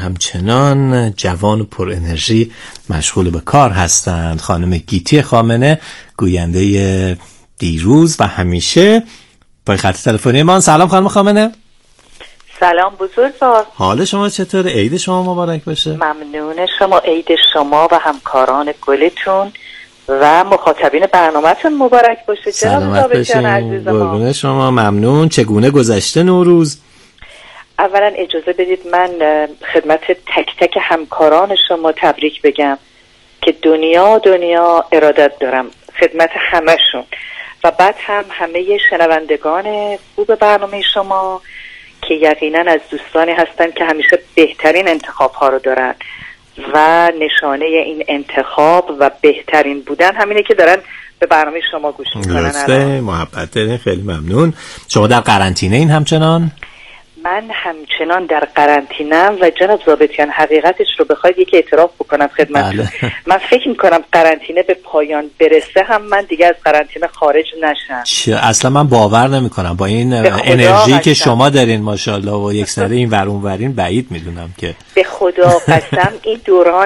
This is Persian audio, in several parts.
همچنان جوان و پر انرژی مشغول به کار هستند. خانم گیتی خامنه، گوینده دیروز و همیشه پای خط تلفنی ما. سلام خانم خامنه. سلام بزرگوار. حال شما چطوره؟ عید شما مبارک باشه. ممنون شما. عید شما و همکاران گلتون و مخاطبین برنامه‌تون مبارک باشه. سلامت باشین. قربون شما. ممنون. چگونه گذشته نوروز؟ اولا اجازه بدید من خدمت تک تک همکاران شما تبریک بگم که دنیا ارادت دارم خدمت همه‌شون و بعد هم همه شنوندگان خوب برنامه شما که یقینا از دوستانی هستن که همیشه بهترین انتخاب ها رو دارن و نشانه این انتخاب و بهترین بودن همینه که دارن به برنامه شما گوش میکنن. درسته، محبت دارین. خیلی ممنون. شما در قرنطینه این همچنان؟ من همچنان در قرنطینه‌ام و جناب ضابطیان حقیقتش رو بخواید یکی اعتراف بکنم خدمتتون. من فکر میکنم قرنطینه به پایان برسه هم من دیگه از قرنطینه خارج نشم. اصلا من باور نمیکنم با این انرژی که شما دارین ماشاءالله و یک سره این ور اون ورین بعید میدونم که به خدا قسم این دوران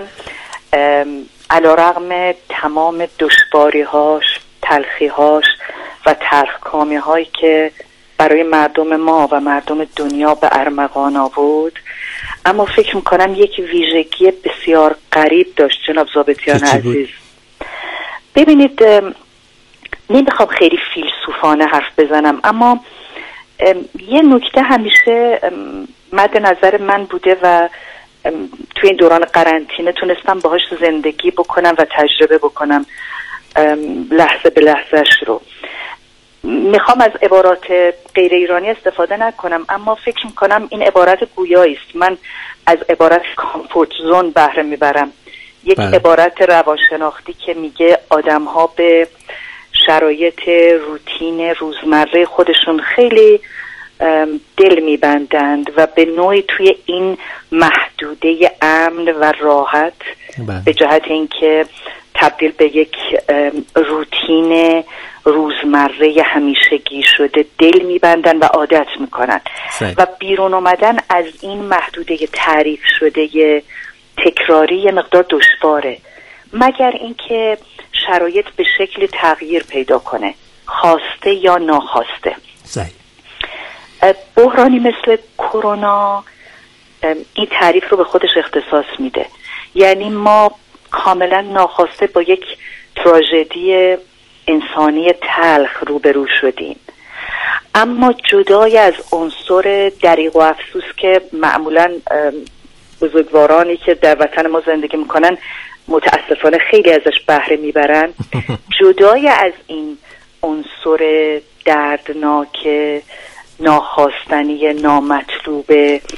علیرغم تمام دشواری‌هاش، تلخی‌هاش و تلخکامی‌هایی که برای مردم ما و مردم دنیا به ارمغان آورد، اما فکر میکنم یک ویژگی بسیار غریب داشت جناب ضابطیان عزیز. ببینید، نمیخوام خیلی فیلسوفانه حرف بزنم، اما یه نکته همیشه مد نظر من بوده و توی این دوران قرنطینه تونستم باهاش زندگی بکنم و تجربه بکنم لحظه به لحظهش رو. میخوام از عبارات غیر ایرانی استفاده نکنم، اما فکر میکنم این عبارت گویایی است. من از عبارت کامفورت زون بهره میبرم. یک عبارت روانشناختی که میگه آدم‌ها به شرایط روتین روزمره خودشون خیلی دل میبندند و به نوعی توی این محدوده امن و راحت به جهت اینکه تبدیل به یک روتین روزمره همیشگی شده دل میبندن و عادت میکنن و بیرون اومدن از این محدوده تعریف شده تکراری یه مقدار دشواره، مگر اینکه شرایط به شکل تغییر پیدا کنه، خواسته یا ناخواسته. بحرانی مثل کرونا این تعریف رو به خودش اختصاص میده. یعنی ما کاملا ناخواسته با یک تراژدی انسانی تلخ روبرو شدیم، اما جدای از عنصر دریغ و افسوس که معمولا بزرگوارانی که در وطن ما زندگی میکنن متاسفانه خیلی ازش بهره میبرن، جدای از این عنصر دردناک، ناخواستنی، نامطلوب،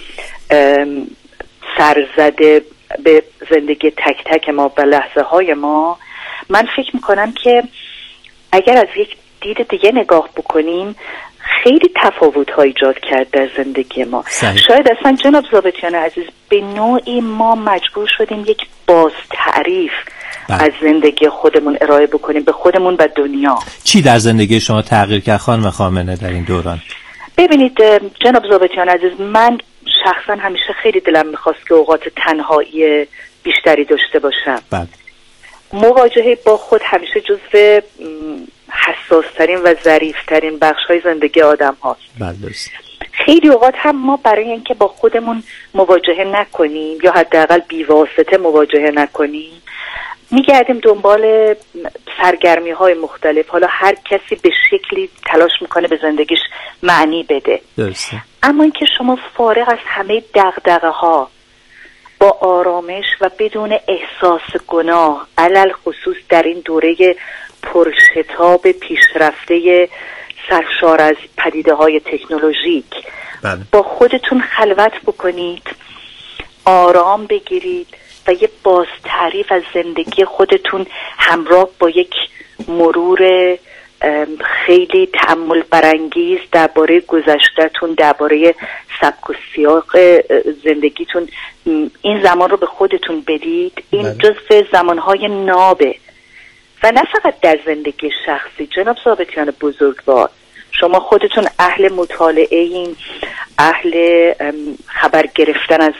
سرزده به زندگی تک تک ما و لحظه های ما، من فکر میکنم که اگر از یک دید دیگه نگاه بکنیم خیلی تفاوت‌ها ایجاد کرد در زندگی ما. شاید اصلا جناب ضابطیان عزیز به نوعی ما مجبور شدیم یک باز تعریف از زندگی خودمون ارائه بکنیم به خودمون و دنیا. چی در زندگی شما تغییر کرد خانم خامنه در این دوران؟ ببینید جناب ضابطیان عزیز، من شخصا همیشه خیلی دلم میخواست که اوقات تنهایی بیشتری داشته باشم. مواجهه با خود همیشه جزو حساسترین و ظریفترین بخش‌های زندگی آدم هاست. خیلی اوقات هم ما برای اینکه با خودمون مواجهه نکنیم یا حداقل بی‌واسطه مواجهه نکنیم میگردیم دنبال سرگرمی‌های مختلف. حالا هر کسی به شکلی تلاش میکنه به زندگیش معنی بده. اما اینکه شما فارغ از همه دغدغه‌ها با آرامش و بدون احساس گناه، علل خصوص در این دوره پرشتاب پیشرفته سرشار از پدیده‌های تکنولوژیک با خودتون خلوت بکنید، آرام بگیرید و یه باز تعریف از زندگی خودتون همراه با یک مرور خیلی تأمل برانگیز درباره گذشته‌تون، درباره سبک و سیاق زندگیتون این زمان رو به خودتون بدید. این جزو زمانهای نابه و نه فقط در زندگی شخصی. جناب ضابطیان بزرگوار، شما خودتون اهل مطالعه این، اهل خبر گرفتن از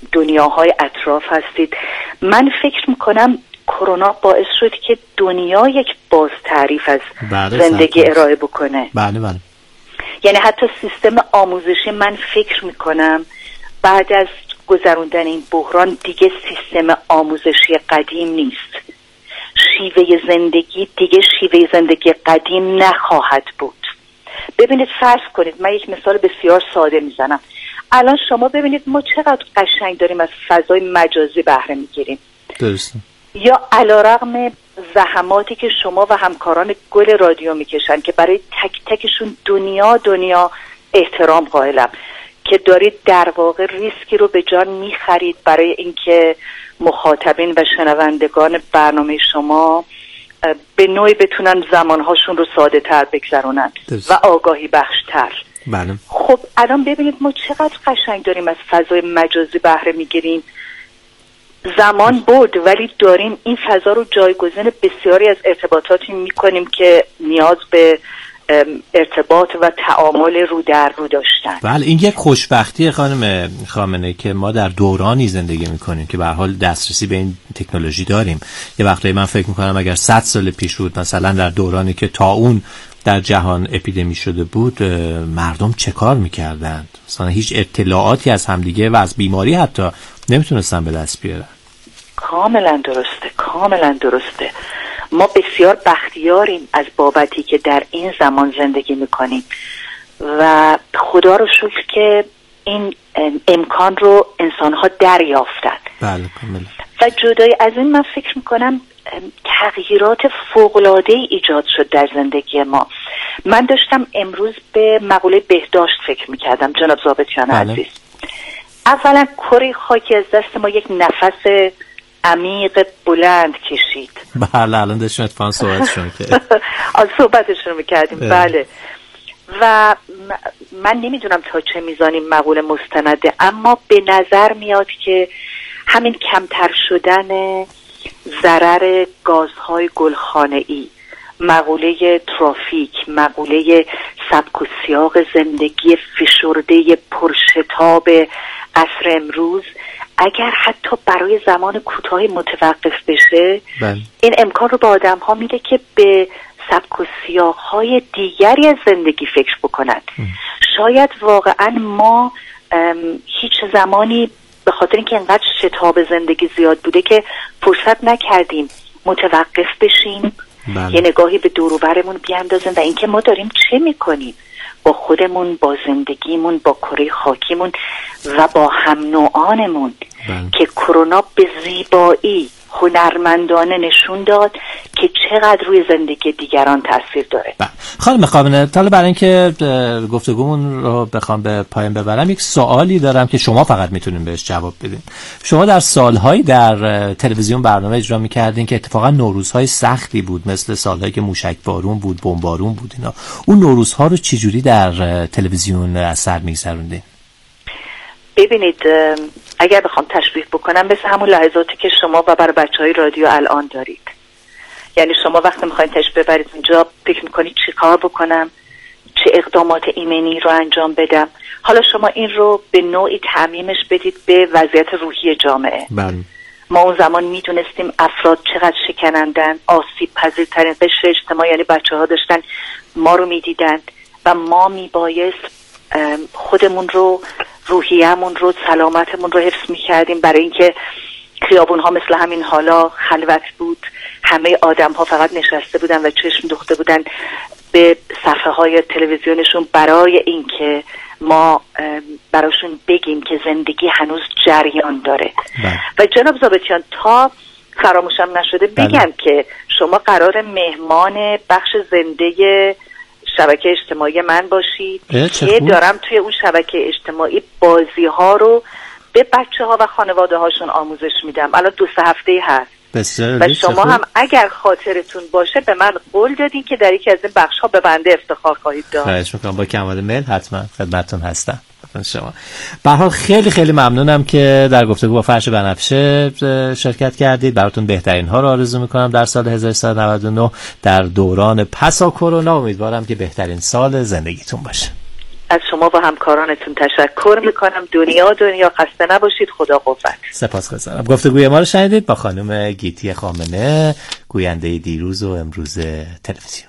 دنیاهای اطراف هستید. من فکر میکنم کرونا باعث شد که دنیا یک باز تعریف از زندگی ارائه بکنه. بله بله. یعنی حتی سیستم آموزشی من فکر میکنم بعد از گذروندن این بحران دیگه سیستم آموزشی قدیم نیست. شیوه زندگی دیگه شیوه زندگی قدیم نخواهد بود. ببینید فرض کنید، من یک مثال بسیار ساده میزنم. الان شما ببینید ما چقدر قشنگ داریم از فضای مجازی بهره میگیریم. درسته. یا علیرغم زحماتی که شما و همکاران گل رادیو میکشن که برای تک تکشون دنیا احترام قائلم که دارید در واقع ریسکی رو به جان میخرید برای اینکه مخاطبین و شنوندگان برنامه شما به نوعی بتونن زمانهاشون رو ساده تر بگذرونن و آگاهی بخشتر. بله. خب الان ببینید ما چقدر قشنگ داریم از فضای مجازی بهره میگیریم. زمان بود ولی داریم این فضا رو جایگزین بسیاری از ارتباطاتی میکنیم که نیاز به ارتباط و تعامل رو در رو داشتن. بله، این یک خوشبختی خانم خامنه که ما در دورانی زندگی میکنیم که به هر حال دسترسی به این تکنولوژی داریم. یه وقتایی من فکر میکنم اگر 100 سال پیش بود، مثلا در دورانی که طاعون در جهان اپیدمی شده بود، مردم چه کار میکردند؟ مثلا هیچ اطلاعاتی از همدیگه و از بیماری حتی نمیتونستن به دست بیارن. کاملا درسته. ما بسیار بختیاریم از بابتی که در این زمان زندگی میکنیم و خدا رو شکر که این امکان رو انسانها دریافتن. بله کاملا. و جدای از این من فکر میکنم تغییرات فوق‌العاده‌ای ایجاد شد در زندگی ما. من داشتم امروز به مقوله بهداشت فکر میکردم جناب ضابطیان عزیز. اولا کره خاکی از دست ما یک نفس عمیق بلند کشید. بله الان داشتیم اتفاقا صحبتشون میکردیم. بله. و من نمیدونم تا چه میزان این مقوله مستنده، اما به نظر میاد که همین کمتر شدن ضرر گازهای گلخانه‌ای، مقوله ترافیک، مقوله سبک و سیاق زندگی فشرده پرشتاب عصر امروز اگر حتی برای زمان کوتاهی متوقف بشه، این امکان رو به آدم ها میده که به سبک و سیاق های دیگری از زندگی فکر بکنند. شاید واقعا ما هیچ زمانی به خاطر اینکه انقدر شتاب زندگی زیاد بوده که فرصت نکردیم متوقف بشیم، یه نگاهی به دور و برمون بیاندازیم و اینکه ما داریم چه میکنیم با خودمون، با زندگیمون، با کره خاکیمون و با هم نوعانمون که کرونا به زیبایی هنرمندانه نشون داد که چقدر روی زندگی دیگران تاثیر داره. خانم خامنه، حالا برای اینکه گفتگومون رو بخوام به پایان ببرم، یک سوالی دارم که شما فقط میتونین بهش جواب بدین. شما در سالهایی در تلویزیون برنامه اجرا میکردین که اتفاقا نوروزهای سختی بود، مثل سالهایی که موشک بارون بود، بمبارون بود اینا. اون نوروزها رو چجوری در تلویزیون از سر میگذروندین؟ ببینید، اگر بخوام تشبیه بکنم مثل همون لحظاتی که شما و برای بچهای رادیو الان دارید. یعنی شما وقتی میخواین تشبیه ببرید اونجا فکر میکنید چی کار بکنم، چه اقدامات ایمنی رو انجام بدم. حالا شما این رو به نوعی تعمیمش بدید به وضعیت روحی جامعه. ما اون زمان میدونستیم افراد چقدر شکنندن، آسیب پذیرترین قشر اجتماعی یعنی بچه‌ها داشتن ما رو میدیدن و ما میبایست خودمون رو، روحیه‌مون رو، سلامتمون رو حفظ می‌کردیم، برای اینکه خیابون‌ها مثل همین حالا خلوت بود، همه آدم‌ها فقط نشسته بودن و چشم دوخته بودن به صفحه‌های تلویزیونشون برای اینکه ما براشون بگیم که زندگی هنوز جریان داره. و جناب ضابطیان، تا فراموشم نشده بگم که شما قرار مهمان بخش زنده شبکه اجتماعی من باشید که دارم توی اون شبکه اجتماعی بازی ها رو به بچه ها و خانواده هاشون آموزش میدم. الان 2-3 هفته هست و شما هم اگر خاطرتون باشه به من قول دادین که در یکی از این بخش ها به بنده افتخار خواهید داشت. خواهش میکنم، با کمال میل حتما خدمتتون هستم. شما به هر حال خیلی خیلی ممنونم که در گفتگو با فرش بنفشه شرکت کردید. براتون بهترین ها رو آرزو میکنم در سال 1399 در دوران پسا کرونا. امیدوارم که بهترین سال زندگیتون باشه. از شما و همکارانتون تشکر میکنم. دنیا خسته نباشید. خدا قوت. سپاسگزارم. گفتگوی ما رو شنیدید با خانم گیتی خامنه، گوینده دیروز و امروز تلویزیون.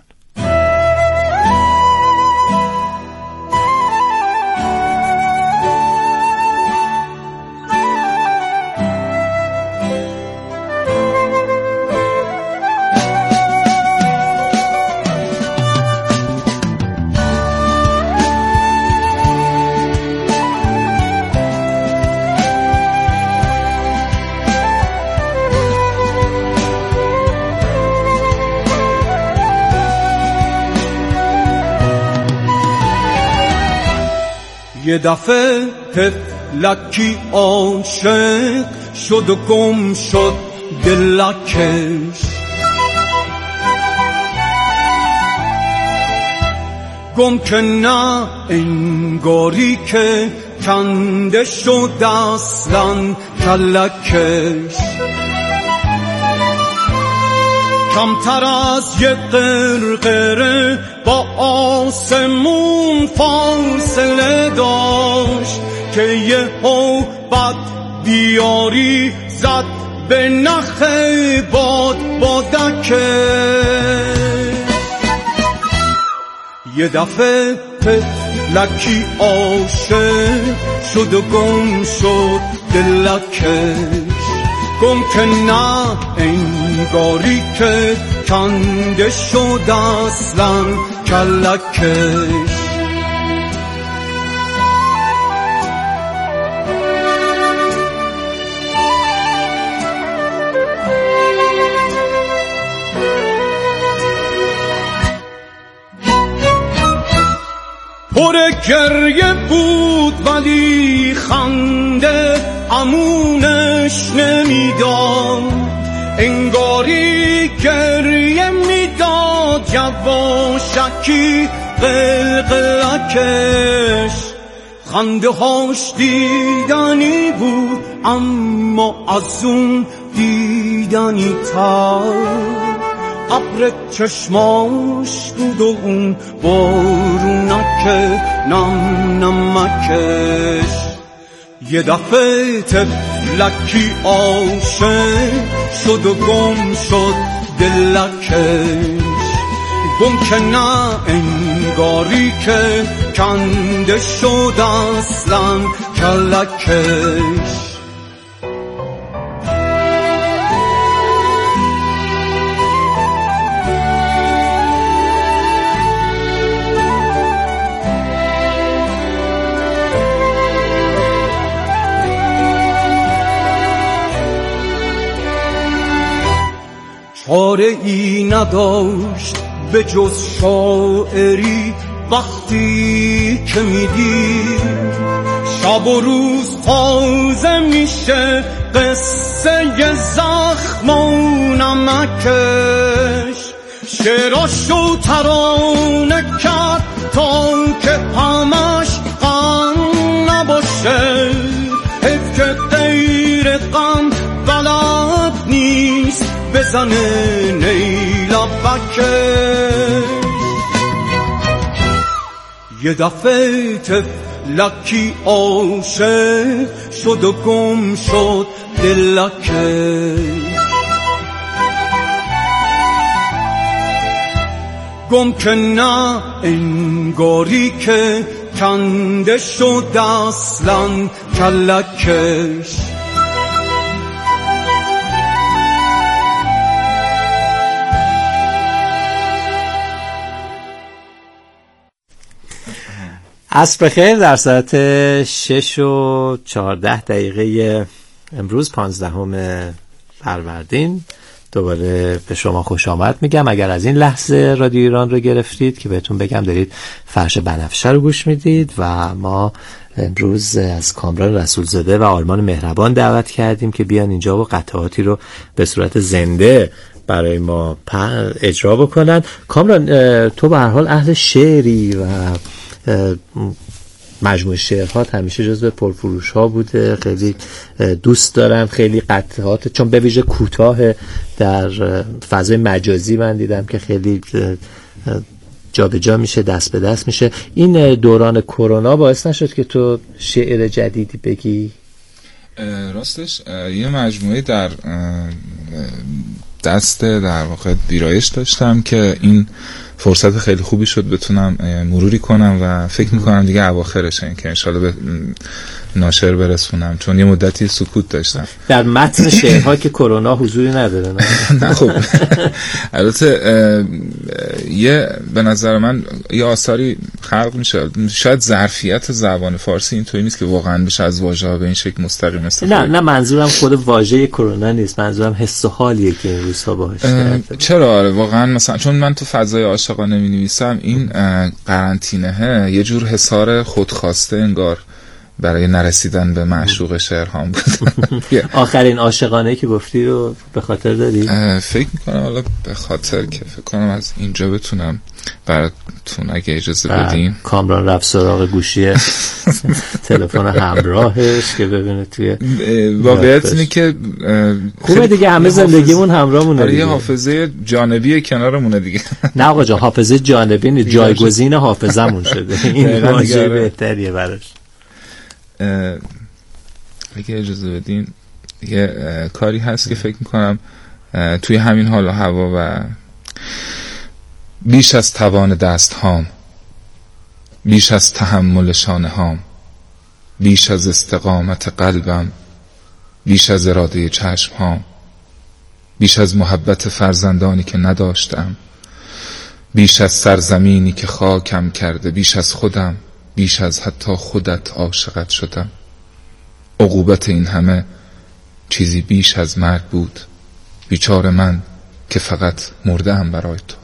یه دفعه طفلکی عاشق شد و گم شد دلکش، گم که نه انگاری که کنده شد اصلا کلکش، کمتر از یه قرقره با آسمون فاصله داشت که یه بد بیاری زد به نخ بادکه. یه دفعه طفلکی عاشق شد و گم شد دلکش، گم که نه انگاری که کنده شد اصلا کلکش. پر گریه بود ولی خنده امونش نمیداد، انگاری گریه میداد یواشکی قلقلکش. خنده هاش دیدنی بود اما از اون دیدنی تر، ابر چشماش بود و اون بارونک نم نمکش. یه دفعه طفلکی عاشق شد و گم شد دلکش، گم که نه انگاری که کنده شد اصلا کلکش. چاره ای نداشت به جز شاعری وقتی که میدید، شب و روز تازه میشه قصه زخم و نمکش. شعراشو ترانه کرد تا که همش غم نباشه، حیف که غیر غم بلد نیست بزنه نیلبکش. یه دفعه طفلکی عاشق شد و گم شد دلکش، گم که نه انگاری که کنده شد اصلا کلکش. عصر بخیر. در ساعت 6:14 امروز 15 فروردین دوباره به شما خوش آمد میگم. اگر از این لحظه رادیو ایران رو گرفتید که بهتون بگم دارید فرش بنفشه رو گوش میدید و ما امروز از کامران رسولزاده و آرمان مهربان دعوت کردیم که بیان اینجا و قطعاتی رو به صورت زنده برای ما اجرا بکنن. کامران، تو به هر حال اهل شعری و مجموعه شعرهات همیشه جزو پرفروش ها بوده، خیلی دوست دارم. خیلی قطعات چون به ویژه کوتاه در فضای مجازی من دیدم که خیلی جابجا میشه، دست به دست میشه. این دوران کرونا باعث نشد که تو شعر جدیدی بگی؟ راستش یه مجموعه در دست در واقع ویرایش داشتم که این فرصت خیلی خوبی شد بتونم مروری کنم و فکر میکنم دیگه اواخرشه که انشالله به ناشر برسونم، چون یه مدتی سکوت داشتم. در متن شعرها که کرونا حضوری نداره نه خب البته یه به نظر من یه آثاری خلق میشه، شاید ظرفیت زبان فارسی اینطوری نیست که واقعا بشه از واژه‌ها به این شکل مستقیم استفاده. نه منظورم خود واژه کرونا نیست، منظورم حس و حالیه که این روزها باهاش کرده. چرا؟ آره واقعا مثلا چون من تو فضای عاشقانه می‌نویسم، این قرنطینه یه جور حصار خودخواسته انگار برای نرسیدن به معشوق شعرهام بود. آخرین عاشقانه که گفتی رو به خاطر داری؟ فکر میکنم حالا به خاطر که فکر کنم از اینجا بتونم براتون اگه اجازه بدین. کامران رفت سراغ گوشی تلفن همراهش که ببینه توی واقعیت اینه که خوبه دیگه، همه زندگیمون همراهمونه، یه حافظه جانبی کنارمونه دیگه. نه آقا جان، حافظه جانبی نیست، جایگزین حافظمون شده. این واژه بهتریه براش. اگه اجازه بدین یه کاری هست که فکر میکنم توی همین حال و هوا و بیش از توان دست هام، بیش از تحمل شانه هام، بیش از استقامت قلبم، بیش از اراده چشم هام، بیش از محبت فرزندانی که نداشتم، بیش از سرزمینی که خاکم کرده، بیش از خودم، بیش از حتی خودت عاشقت شدم. عقوبت این همه چیزی بیش از مرگ بود، بیچاره من که فقط مرده ام برای تو.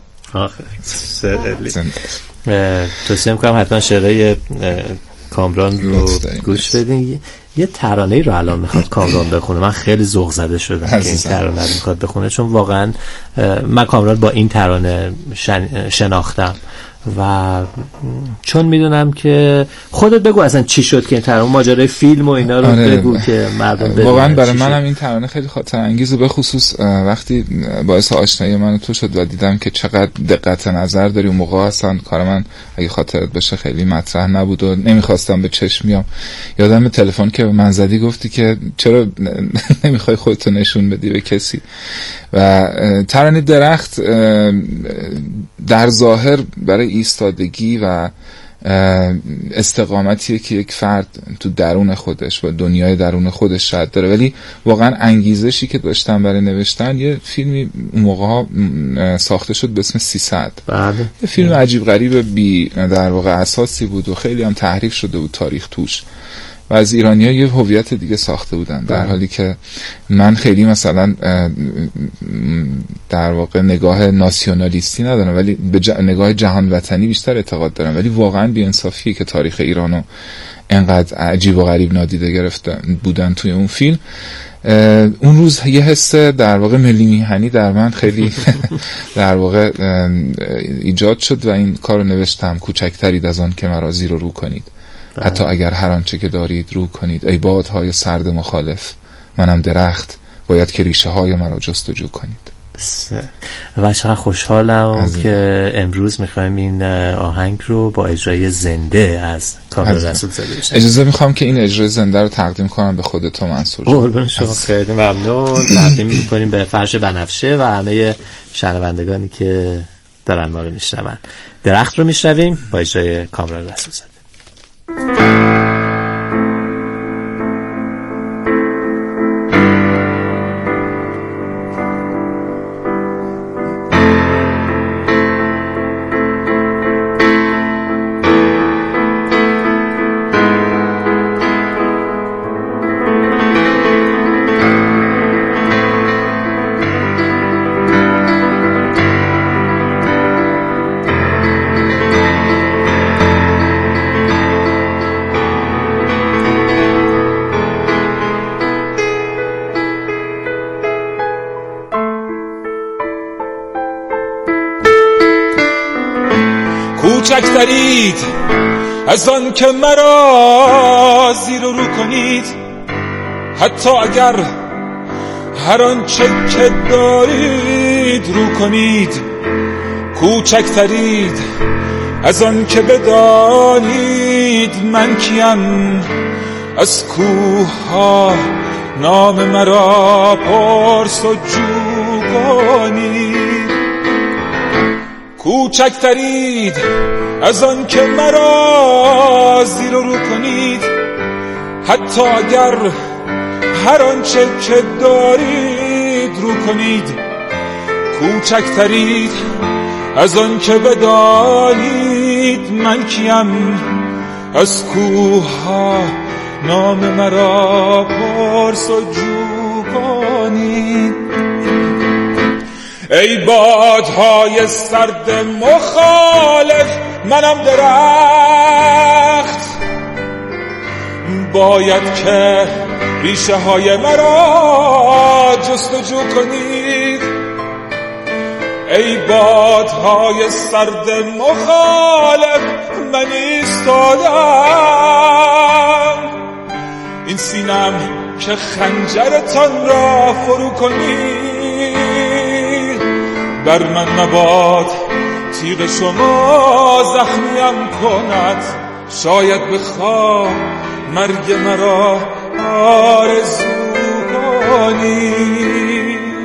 توصیه میکنم حتما شعرهای کامران رو گوش بدین. یه ترانه رو الان میخواد کامران بخونه، من خیلی ذوق زده شدم که این ترانه رو میخواد بخونه، چون واقعا من کامران با این ترانه شناختم و چون میدونم که خودت بگو اصلا چی شد که این ترانه، ماجرای فیلم و اینا رو بگو که مردم بدونن. واقعا برای منم این ترانه خیلی خاطر انگیزه، به خصوص وقتی باعث آشنایی من و تو شد و دیدم که چقدر دقت نظر داری. اون موقع اصلا کار من اگه خاطرت بشه خیلی مطرح نبود و نمیخواستم به چشم بیام. یادم تلفن که به من زدی گفتی که چرا نمیخوای خودتو نشون بدی به کسی. و ترانه درخت در ظاهر برای ایستادگی و استقامتیه که یک فرد تو درون خودش و دنیای درون خودش شاید داره، ولی واقعا انگیزشی که داشتم برای نوشتن، یه فیلمی اون موقع ها ساخته شد به اسم 300. یه فیلم عجیب غریب بی در واقع اساسی بود و خیلی هم تحریف شده بود تاریخ توش و از ایرانی‌ها یه هویت دیگه ساخته بودن، در حالی که من خیلی مثلا در واقع نگاه ناسیونالیستی ندارم، ولی به نگاه جهان وطنی بیشتر اعتقاد دارم. ولی واقعا بی‌انصافیه که تاریخ ایرانو انقدر عجیب و غریب نادیده گرفته بودن توی اون فیلم. اون روز یه حس در واقع ملی میهنی در من خیلی در واقع ایجاد شد و این کارو نوشتم. کوچکترید از آن که مرا زیر و رو کنید، حتی اگر هر آنچه که دارید رو کنید. ای بادهای سرد مخالف، منم درخت، باید که ریشه های مرا جستجو کنید. و چقدر خوشحالم که امروز میخوایم این آهنگ رو با اجرای زنده از کامران رسول زاده بشن. اجازه میخوام که این اجرای زنده رو تقدیم کنم به خود تو منصور. قربان شما، خیلی ممنون. تقدیم میکنیم به فرش بنفشه و همه شنوندگانی که دارن ما رو میشنون. درخت رو میشنویم با اجرای کامران رسول زاده. کوچکترید از آن که مرا زیر و رو کنید، حتی اگر هر آنچه که دارید رو کنید. کوچکترید از آن که بدانید من کیم. از کوه ها نام مرا پرس و جو کنید. کوچکترید از آن که مرا زیر و رو کنید، حتی اگر هر آنچه که دارید رو کنید. کوچکترید از آن که بدانید من کیم. از کوه ها نام مرا پرس و جو کنید. ای بادهای سرد مخالف منم درخت، باید که ریشه های مرا جستجو کنید. ای بادهای سرد مخالف من ایستادم، این سینم که خنجرتان را فرو کنید. بر من مباد تیغ شما زخمیم کند، شاید بخواه مرگ مرا آرزو کنید.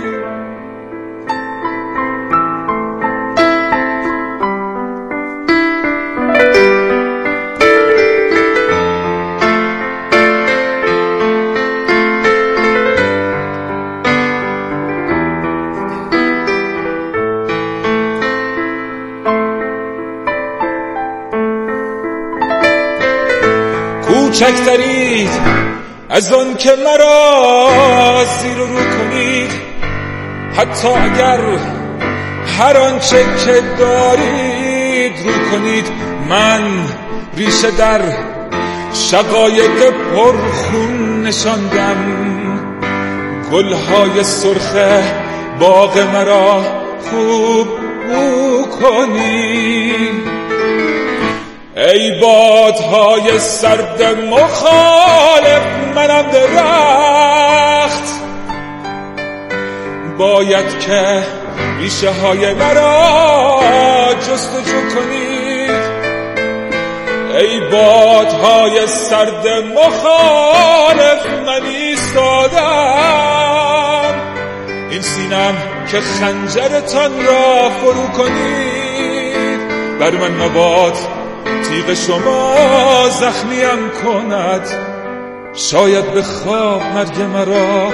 کوچکترید از آن که مرا زیر و رو کنید، حتی اگر هر آنچه که دارید رو کنید. من ریشه در شقایق پرخون نشاندم، گلهای سرخ باغ مرا خوب بو کنید. ای بادهای سرد مخالف منم درخت، باید که ریشه های مرا جستجو کنید. ای بادهای سرد مخالف من ایستادم، این سینم که خنجرتان را فرو کنید. بر من مباد تیغ شما زخمیم کند، شاید به خواب مرگ مرا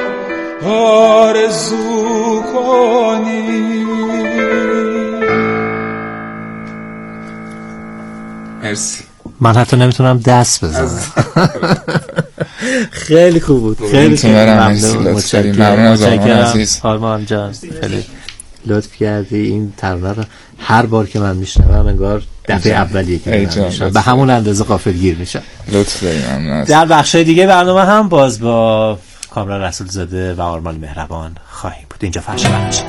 آرزو کنی. مرسی. من حتی نمیتونم دست بزنم. خیلی خوب بود. خیلی ممنون. متشکرم آرمان جان، خیلی لطف کردی. این ترانه رو هر بار که من میشنوم انگار دفعه اولیه که میشنوم، به همون اندازه غافلگیر میشم. لطف داریم. ممنون. در بخشای دیگه برنامه هم باز با کامران رسول زاده و آرمان مهربان خواهیم بود. اینجا فرش برنامه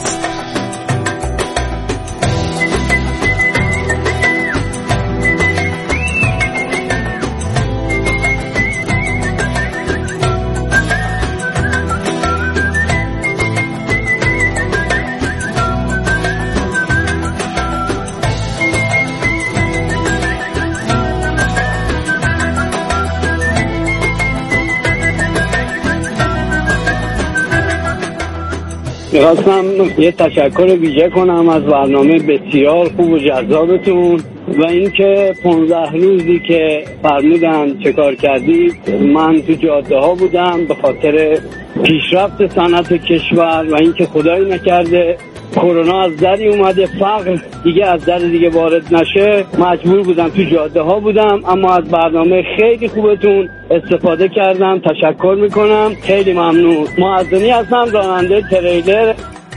میخواستم یه تشکر ویژه کنم از برنامه بسیار خوب و جذابتون و اینکه 15 روزی که فرمودن چه کار کردید من تو جاده ها بودم به خاطر پیشرفت صنعت کشور و اینکه خدایی نکرده کرونا از دری اومده، فقر دیگه از در دیگه وارد نشه، مجبور بودم تو جاده ها بودم. اما از برنامه خیلی خوبتون استفاده کردم، تشکر میکنم، خیلی ممنون. معظمی هستم، راننده تریلر.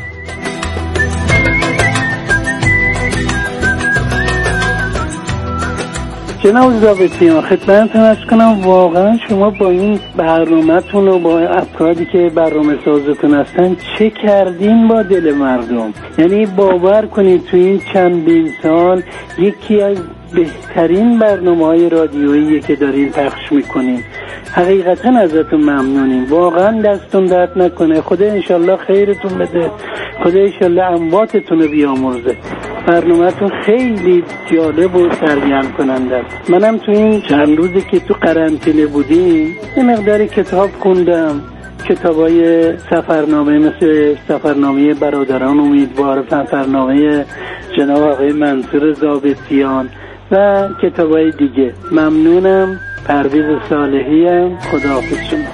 جناب ضابطیان خدمتتون عرض کنم واقعا شما با این برنامه‌تون و با افرادی که برنامه سازتون هستن چه کردین با دل مردم. یعنی باور کنید تو این چندین سال یکی از بهترین برنامه‌های رادیویی که دارین پخش میکنین. حقیقتا ازتون ممنونیم، واقعا دستتون درد نکنه. خدا انشالله خیرتون بده، خدا انشالله امواتتون رو بیامرزه. برنامه‌تون خیلی جالب و سرگرم کننده است. منم تو این چند روزی که تو قرنطینه بودیم یه مقداری کتاب خوندم، کتابای سفرنامه مثل سفرنامه برادران امیدوار، سفرنامه جناب آقای منصور ضابطیان و کتابای دیگه. ممنونم. پرویز صالحی ام. خداحافظ شما.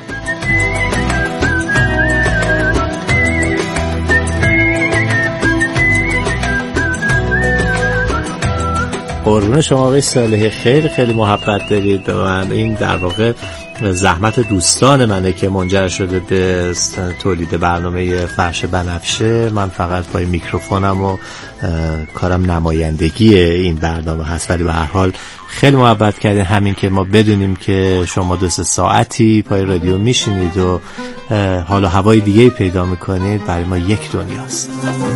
قربون شما آقای صالحی، خیلی خیلی محبت دارید به من. این در واقع زحمت دوستان منه که منجر شده به تولید برنامه فرش بنفشه. من فقط با میکروفونم و کارم نمایندگی این برنامه هست، ولی به هر حال خیلی محبت کردین. همین که ما بدونیم که شما 2-3 ساعتی پای رادیو میشینید و حالا هوای دیگه پیدا میکنید، برای ما یک دنیاست.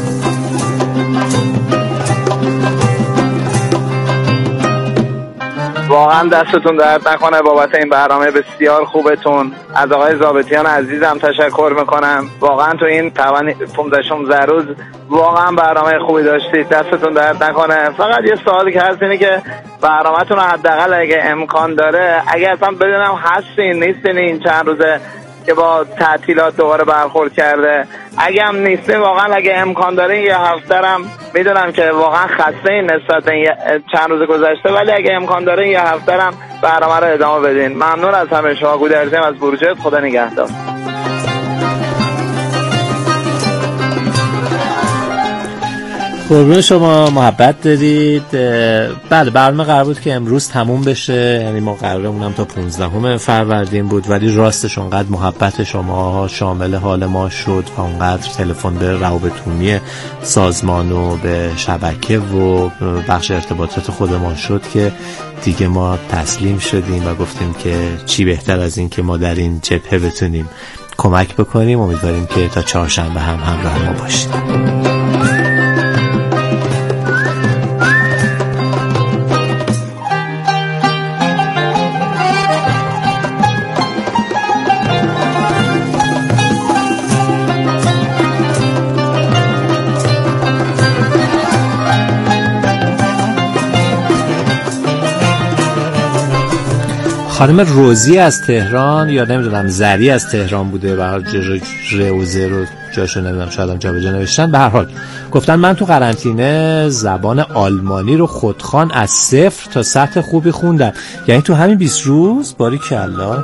واقعا دستتون درد نکنه بابت این برنامه بسیار خوبتون. از آقای ضابطیان عزیزم تشکر میکنم. واقعا تو این 15 روز واقعا برنامه خوبی داشتید، دستتون درد نکنه. فقط یه سوالی که هست اینه که برنامه‌تون حداقل اگه امکان داره، اگه اصلا بدونم هستین نیستین این چند روزه که با تعطیلات دوباره برخورد کرده، اگه هم نیستین واقعا اگه امکان داره یه هفته هم میدونم که واقعا خسته این نسبت چند روز گذشته، ولی اگه امکان داره یه هفته هم برنامه رو ادامه بدین. ممنون از همه شما. گودرزیم از بروجرد. خدا نگهدار. قربون شما، محبت دارید. بله، برنامه قرار بود که امروز تموم بشه، یعنی ما قرارمون هم تا 15 فروردین بود، ولی راستش اونقدر محبت شما شامل حال ما شد و اونقدر تلفن به روابط عمومی سازمان و به شبکه و بخش ارتباطات خودمان شد که دیگه ما تسلیم شدیم و گفتیم که چی بهتر از این که ما در این جبهه بتونیم کمک بکنیم. امیدواریم که تا چهارشنبه هم همراه ما باشید. خانم روزی از تهران یا نمیدونم زری از تهران بوده، به هر حال روزه رو جاشو نمیدونم، شاید هم جابجا نوشتن. به هر حال گفتن من تو قرنطینه زبان آلمانی رو خودخوان از 0 تا سطح خوبی خوندم. یعنی تو همین 20 روز؟ باریکالله.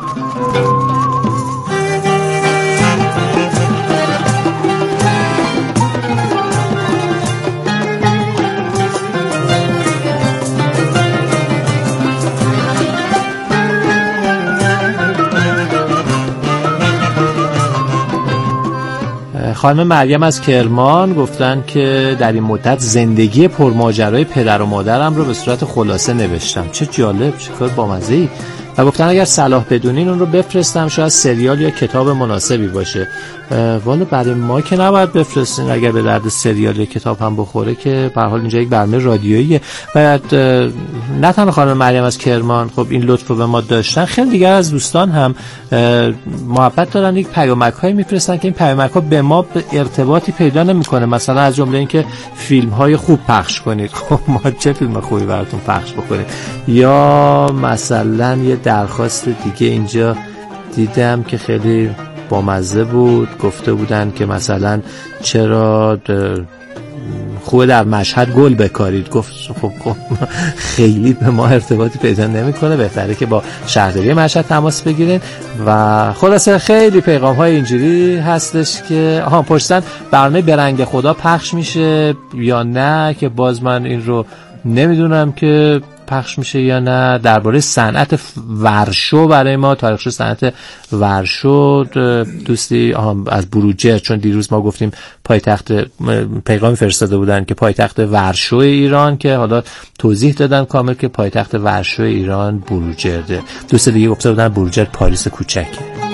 خانم مریم از کرمان گفتن که در این مدت زندگی پرماجرای پدر و مادرم رو به صورت خلاصه نوشتم. چه جالب، چه کار بامزه‌ای. و گفتن اگر صلاح بدونین اون رو بفرستم، شاید سریال یا کتاب مناسبی باشه. والا برای ما که نباید بفرستین، اگر به درد سریال یا کتاب هم بخوره که به هر حال اینجا یک برنامه رادیوییه. و نه تنها خانم مریم از کرمان خب این لطف رو به ما داشتن، خیلی دیگر از دوستان هم محبت دارن، یک پیامک‌هایی میفرستن که این پیامک‌ها به ما ارتباطی پیدا نمی‌کنه. مثلا از جمله این که فیلم‌های خوب پخش کنید. خب ما چه فیلم خوبی براتون پخش بکنیم؟ یا مثلا یه درخواست دیگه اینجا دیدم که خیلی بامزه بود، گفته بودن که مثلا چرا خوبه در مشهد گل بکارید. گفت خب خیلی به ما ارتباطی پیدا نمیکنه، بهتره که با شهرداری مشهد تماس بگیرین. و خلاصه خیلی پیغام های اینجوری هستش که پرسیدن برنامه برنگ خدا پخش میشه یا نه، که باز من این رو نمیدونم که پخش میشه یا نه. درباره صنعت ورشو برای ما، تاریخچه صنعت ورشو، دوستی از بروجرد، چون دیروز ما گفتیم پایتخت، پیغام فرستاده بودن که پایتخت ورشو ایران، که حالا توضیح دادن کامل که پایتخت ورشو ایران بروجرده. دوست دیگه گفته بودن بروجرد پاریس کوچکه.